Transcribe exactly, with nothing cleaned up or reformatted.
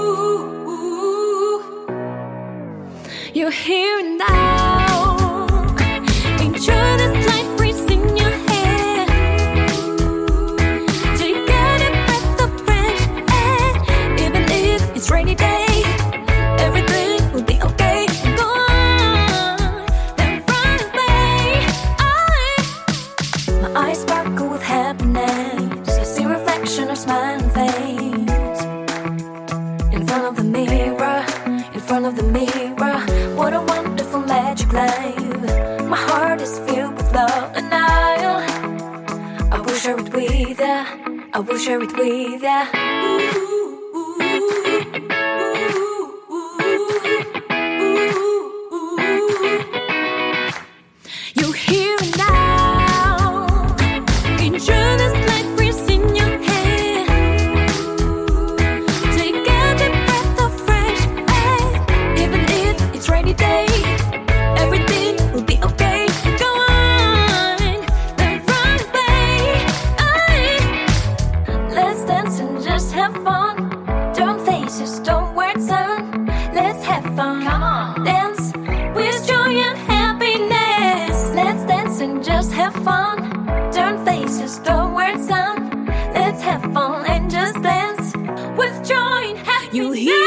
You're here now. Enjoy the slight breeze in your hair. Take out a breath of fresh air. Even if it's rainy day, everything will be okay. Go on, then run away. I, my eyes sparkle with happiness. I see reflection of smiling face. In front of the mirror, in front of the mirror. What a wonderful magic life. My heart is filled with love and I'll I will share it with ya. I will share it with ya. Ooh, ooh, ooh, ooh, ooh. You're here now. Enjoy the slight breeze in your hair. Take out a breath of fresh air. Even if it's rainy day, everything will be okay. Go on, then run away. I, let's dance and just have fun. Don't faces, don't wear sun. Let's have fun. Come on, dance with joy and happiness. Let's dance and just have fun. Don't faces, don't wear sun. Let's have fun and just dance with joy and happiness. You hear